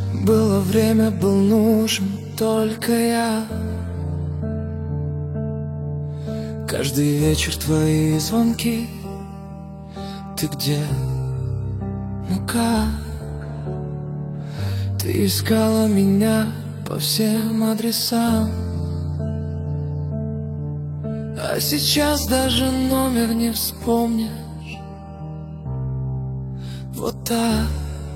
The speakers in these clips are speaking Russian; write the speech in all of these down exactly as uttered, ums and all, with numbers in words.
Было время, был нужен только я. Каждый вечер твои звонки. Ты где? Ну как? Ты искала меня по всем адресам, а сейчас даже номер не вспомнишь. Вот так.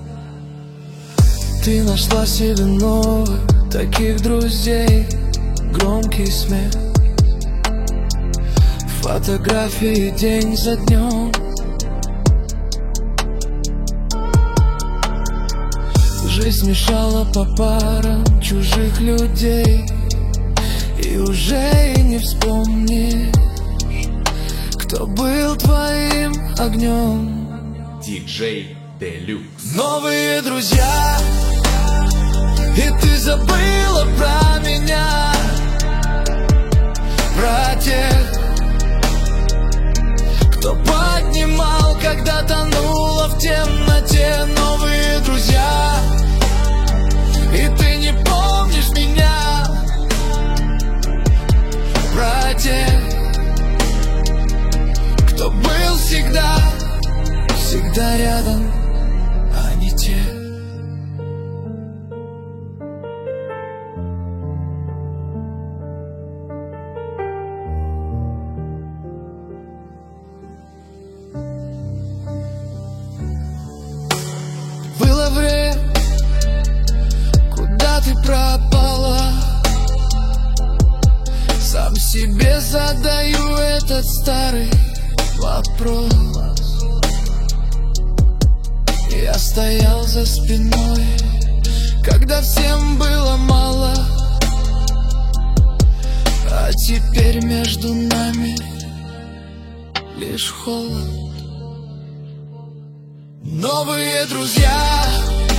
Ты нашла себе новых таких друзей. Громкий смех, фотографии день за днем. Жизнь смешала по парам чужих людей, и уже и не вспомнишь, кто был твоим огнем. Диджей Делюкс. Новые друзья, и ты забыла про меня, про тех, кто поднимал, когда тонула в темноте. Новые друзья, и ты не помнишь меня, про тех, кто был всегда, всегда рядом, а не те. Было время, куда ты пропала? Сам себе задаю этот старый вопрос. Я стоял за спиной, когда всем было мало, а теперь между нами лишь холод. Новые друзья,